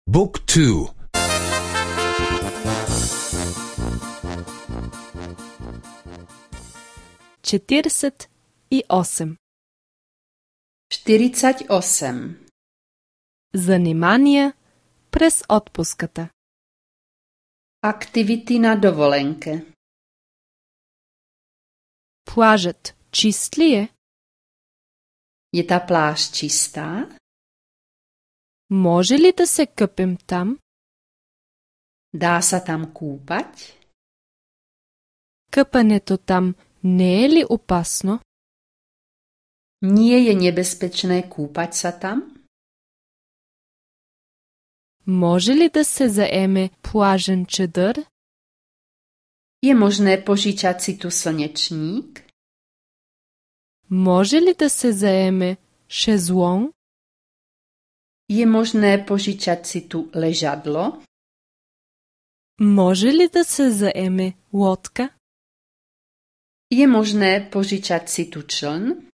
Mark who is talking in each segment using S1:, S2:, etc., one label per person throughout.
S1: Book 2.
S2: 48.
S3: 48.
S2: Занимания през отпуската.
S3: Aktivity na dovolenke.
S2: Плажът чист ли е?
S3: Je ta pláž čistá?
S2: Може ли да се къпем там?
S3: Dá sa tam kúpať?
S2: Къпането там не е ли опасно?
S3: Nie je nebezpečné kúpať sa tam?
S2: Може ли да се заеме плажен чадър?
S3: Je možné požičať si tu slnečník?
S2: Може ли да се заеме шезлонг?
S3: Je možné požičať si tu ležadlo?
S2: Може ли да се заеме лодка?
S3: Je možné požičať si tu čln?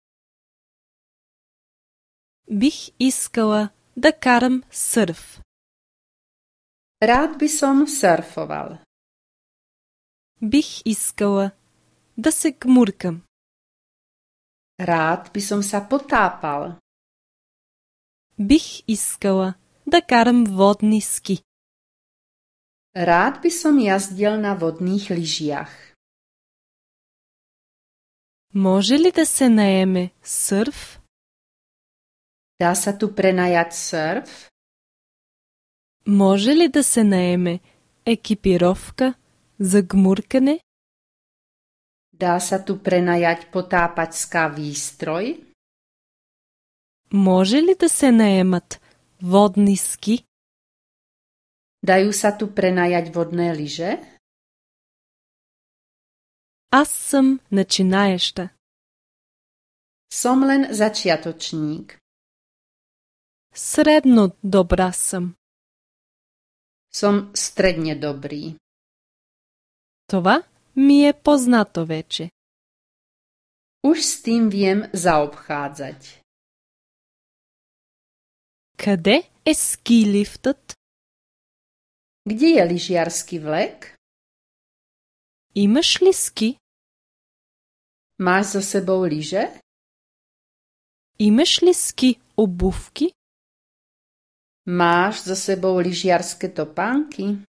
S2: Бих искала да карам сърф.
S3: Rád by som surfoval.
S2: Бих искала да се гмуркам.
S3: Rád by som sa potápal.
S2: Бих искала да карам водни ски.
S3: Rád by som jazdil na vodných lyžiach.
S2: Може ли да се наеме сърф?
S3: Dá sa tu prenajať surf?
S2: Може ли да се наеме екипировка за гмуркане?
S3: Dá sa tu prenajať potápačská výstroj?
S2: Може ли да се наемат водни ски?
S3: Dajú sa tu prenajať vodné lyže?
S2: Аз съм начинаеща.
S3: Som len začiatočník.
S2: Средно добра съм.
S3: Som stredne dobrý.
S2: Това ми е познато вече.
S3: Už s tým viem zaobchádzať.
S2: Къде е ски лифтът?
S3: Kde je lyžiarsky vlek?
S2: Имаш ли ски?
S3: Máš so sebou lyže?
S2: Имаш ли ски обувки?
S3: Máš so sebou lyžiarske topánky?